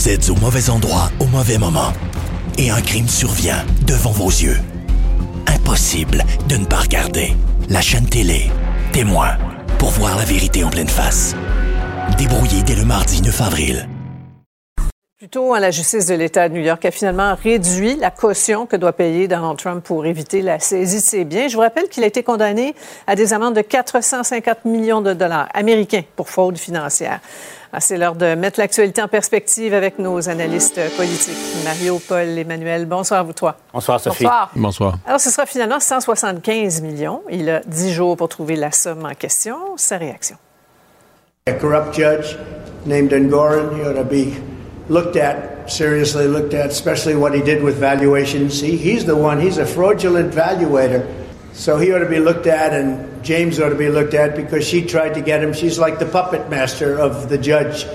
Vous êtes au mauvais endroit au mauvais moment. Et un crime survient devant vos yeux. Impossible de ne pas regarder. La chaîne télé, Témoin, pour voir la vérité en pleine face. Débrouillé dès le mardi 9 avril. Plus tôt, la justice de l'État de New York a finalement réduit la caution que doit payer Donald Trump pour éviter la saisie de ses biens. Je vous rappelle qu'il a été condamné à des amendes de 450 millions de dollars américains pour fraude financière. C'est l'heure de mettre l'actualité en perspective avec nos analystes politiques. Mario, Paul, Emmanuel, bonsoir à vous trois. Bonsoir, Sophie. Bonsoir. Alors, ce sera finalement 175 millions. Il a 10 jours pour trouver la somme en question. Sa réaction. A corrupt judge named Engoron, he ought to be seriously looked at, especially what he did with valuations. He's the one, he's a fraudulent valuator. So he ought to be looked at, and James ought to be looked at because she tried to get him. She's like the puppet master of the judge.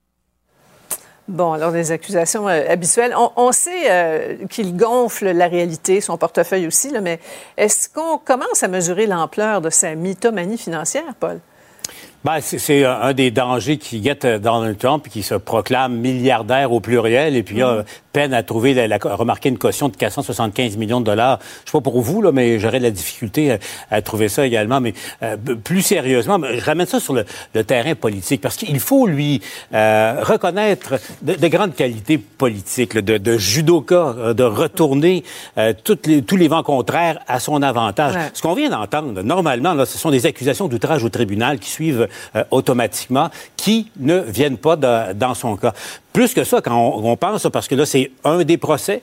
Bon, alors des accusations habituelles. On sait qu'il gonfle la réalité, son portefeuille aussi, là, mais est-ce qu'on commence à mesurer l'ampleur de sa mythomanie financière, Paul? Ben, c'est un des dangers qui guette Donald Trump, qui se proclame milliardaire au pluriel, et puis peine à trouver, remarquer une caution de 475 millions de dollars. Je sais pas pour vous, là, mais j'aurais de la difficulté à trouver ça également. Mais plus sérieusement, je ramène ça sur le terrain politique, parce qu'il faut lui reconnaître de grandes qualités politiques, là, de judoka, de retourner tous les vents contraires à son avantage. Ouais. Ce qu'on vient d'entendre, normalement, là, ce sont des accusations d'outrage au tribunal qui suivent automatiquement, qui ne viennent pas dans son cas. Plus que ça, quand on pense, parce que là, c'est un des procès,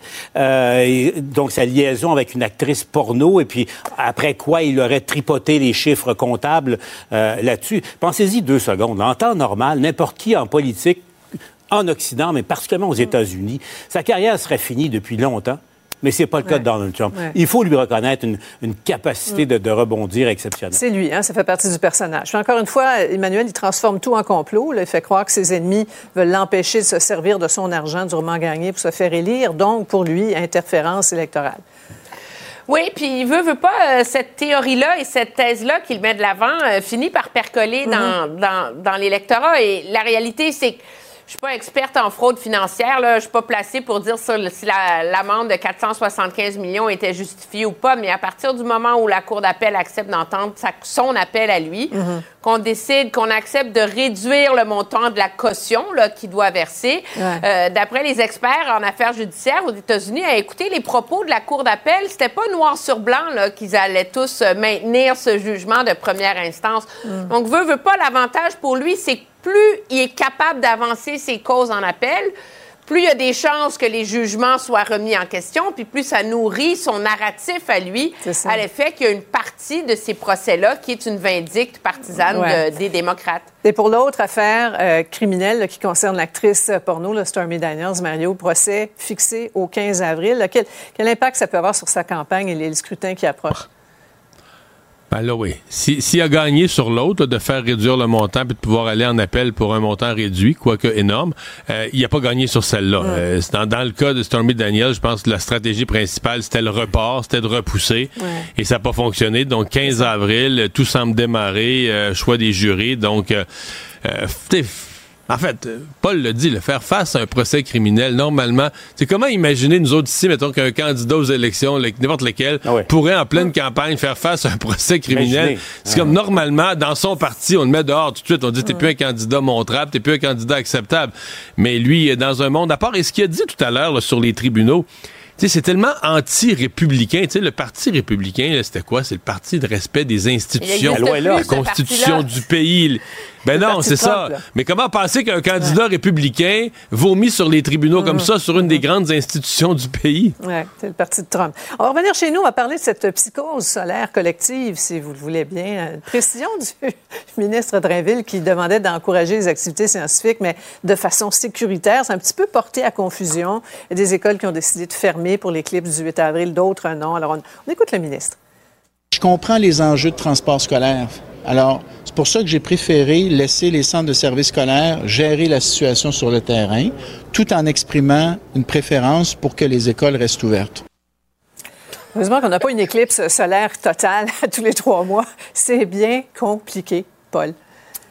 donc sa liaison avec une actrice porno, et puis après quoi il aurait tripoté les chiffres comptables là-dessus. Pensez-y 2 secondes. En temps normal, n'importe qui en politique, en Occident, mais particulièrement aux États-Unis, sa carrière serait finie depuis longtemps. Mais c'est pas le cas de Donald Trump. Ouais. Il faut lui reconnaître une capacité de rebondir exceptionnelle. C'est lui, ça fait partie du personnage. Puis encore une fois, Emmanuel, il transforme tout en complot. Là, il fait croire que ses ennemis veulent l'empêcher de se servir de son argent durement gagné pour se faire élire. Donc, pour lui, interférence électorale. Oui, puis il veut pas, cette théorie-là et cette thèse-là qu'il met de l'avant finit par percoler dans l'électorat. Et la réalité, c'est que je suis pas experte en fraude financière, là. Je suis pas placée pour dire si l'amende de 475 millions était justifiée ou pas, mais à partir du moment où la Cour d'appel accepte d'entendre son appel à lui, qu'on décide, qu'on accepte de réduire le montant de la caution là, qu'il doit verser, d'après les experts en affaires judiciaires aux États-Unis, à écouter les propos de la Cour d'appel, c'était pas noir sur blanc là, qu'ils allaient tous maintenir ce jugement de première instance. Donc, veut pas, l'avantage pour lui, c'est plus il est capable d'avancer ses causes en appel, plus il y a des chances que les jugements soient remis en question, puis plus ça nourrit son narratif à lui, à l'effet qu'il y a une partie de ces procès-là qui est une vindicte partisane des démocrates. Et pour l'autre affaire criminelle là, qui concerne l'actrice porno, là, Stormy Daniels, Mario, procès fixé au 15 avril. Là, quel impact ça peut avoir sur sa campagne et les scrutins qui approchent? Ben là, oui. S'il a gagné sur l'autre, de faire réduire le montant puis de pouvoir aller en appel pour un montant réduit, quoique énorme, il n'a pas gagné sur celle-là. Dans le cas de Stormy Daniels, je pense que la stratégie principale, c'était le report, c'était de repousser, et ça n'a pas fonctionné. Donc, 15 avril, tout semble démarrer, choix des jurys. Donc, en fait, Paul l'a dit, faire face à un procès criminel, normalement, c'est comment imaginer, nous autres ici, mettons qu'un candidat aux élections, n'importe lequel, pourrait en pleine campagne faire face à un procès criminel. C'est comme normalement, dans son parti, on le met dehors tout de suite, on dit t'es plus un candidat montrable, t'es plus un candidat acceptable. Mais lui, il est dans un monde à part. Et ce qu'il a dit tout à l'heure là, sur les tribunaux, tu sais, c'est tellement anti-républicain. Tu sais, le Parti républicain, là, c'était quoi? C'est le parti de respect des institutions, la Constitution du pays. Ben non, c'est ça. Mais comment penser qu'un candidat républicain vomit sur les tribunaux comme ça, sur une des grandes institutions du pays? Oui, c'est le parti de Trump. On va revenir chez nous, on va parler de cette psychose solaire collective, si vous le voulez bien. Une précision du ministre Drainville qui demandait d'encourager les activités scientifiques, mais de façon sécuritaire. C'est un petit peu porté à confusion. Il y a des écoles qui ont décidé de fermer pour l'éclipse du 8 avril, d'autres non. Alors, on écoute le ministre. Je comprends les enjeux de transport scolaire. Alors, c'est pour ça que j'ai préféré laisser les centres de services scolaires gérer la situation sur le terrain, tout en exprimant une préférence pour que les écoles restent ouvertes. Heureusement qu'on n'a pas une éclipse solaire totale tous les 3 mois. C'est bien compliqué, Paul.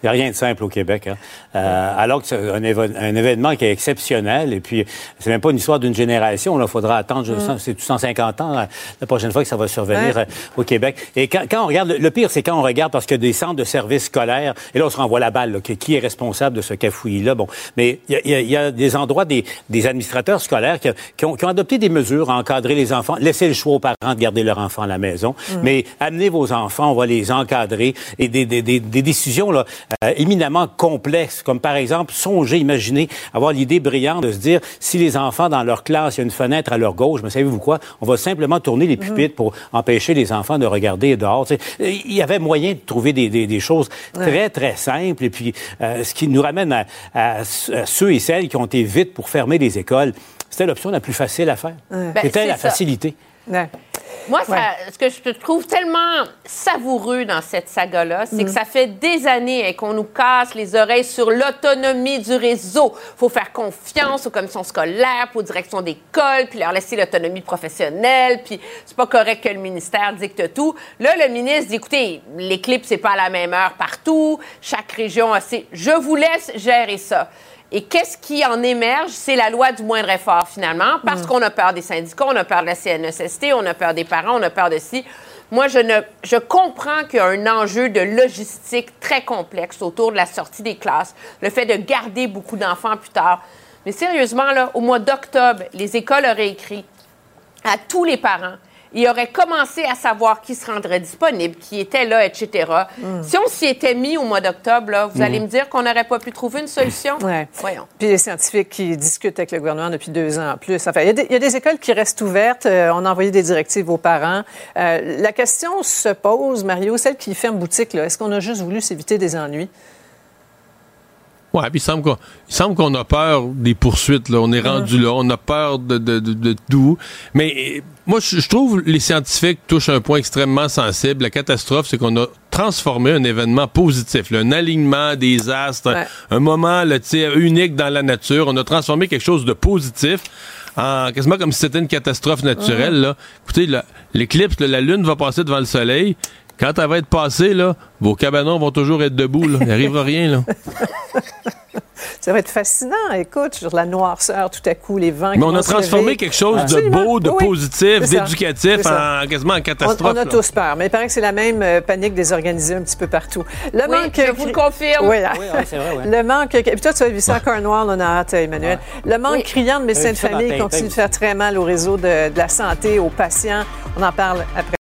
Il n'y a rien de simple au Québec. Hein. Alors que c'est un événement qui est exceptionnel. Et puis, c'est même pas une histoire d'une génération. Il faudra attendre, c'est 150 ans la prochaine fois que ça va survenir au Québec. Et quand on regarde, le pire, c'est quand on regarde, parce que des centres de services scolaires, et là, on se renvoie la balle, là, qui est responsable de ce cafouillis-là. Bon, mais il y a des endroits, des administrateurs scolaires qui ont adopté des mesures à encadrer les enfants, laisser le choix aux parents de garder leur enfant à la maison, mais amenez vos enfants, on va les encadrer, et des décisions là, éminemment complexes, comme par exemple, imaginez, avoir l'idée brillante de se dire, si les enfants dans leur classe, il y a une fenêtre à leur gauche, mais savez-vous quoi, on va simplement tourner les pupitres pour empêcher les enfants de regarder dehors. T'sais, il y avait moyen de trouver des choses très, très simples, et puis ce qui nous ramène à ceux et celles qui ont été vite pour fermer les écoles, c'était l'option la plus facile à faire. C'était la facilité. Moi, ce que je trouve tellement savoureux dans cette saga-là, c'est que ça fait des années qu'on nous casse les oreilles sur l'autonomie du réseau. Il faut faire confiance aux commissions scolaires, aux directions d'école, puis leur laisser l'autonomie professionnelle, puis c'est pas correct que le ministère dicte tout. Là, le ministre dit, écoutez, les clips, c'est pas à la même heure partout, chaque région a ses... Je vous laisse gérer ça. Et qu'est-ce qui en émerge? C'est la loi du moindre effort, finalement, parce qu'on a peur des syndicats, on a peur de la CNESST, on a peur des parents, on a peur de ci. Moi, je comprends qu'il y a un enjeu de logistique très complexe autour de la sortie des classes, le fait de garder beaucoup d'enfants plus tard. Mais sérieusement, là, au mois d'octobre, les écoles auraient écrit à tous les parents. Ils auraient commencé à savoir qui se rendrait disponible, qui était là, etc. Si on s'y était mis au mois d'octobre, là, vous allez me dire qu'on n'aurait pas pu trouver une solution? Voyons. Puis les scientifiques qui discutent avec le gouvernement depuis 2 ans en plus. Enfin, il y a des écoles qui restent ouvertes. On a envoyé des directives aux parents. La question se pose, Mario, celle qui ferme boutique, là, est-ce qu'on a juste voulu s'éviter des ennuis? Oui, puis il semble qu'on a peur des poursuites. Là. On est rendu là, on a peur de tout. Mais moi, je trouve que les scientifiques touchent un point extrêmement sensible. La catastrophe, c'est qu'on a transformé un événement positif, là, un alignement des astres, un moment là, unique dans la nature. On a transformé quelque chose de positif en quasiment comme si c'était une catastrophe naturelle. Là. Écoutez, l'éclipse, la Lune va passer devant le Soleil. Quand elle va être passée, là, vos cabanons vont toujours être debout. Là. Il n'arrivera rien. Là. Ça va être fascinant. Écoute, sur la noirceur, tout à coup, les vents qui Mais on vont a transformé quelque chose de beau, de positif, d'éducatif, quasiment en catastrophe. On a tous peur, mais il paraît que c'est la même panique désorganisée un petit peu partout. Je vous le confirme. Oui, c'est vrai. Le manque... Et puis toi, tu as vu ça à Cornwall, on a hâte, Emmanuel. Le manque criant de médecins de famille continue de faire très mal au réseau de la santé, aux patients. On en parle après.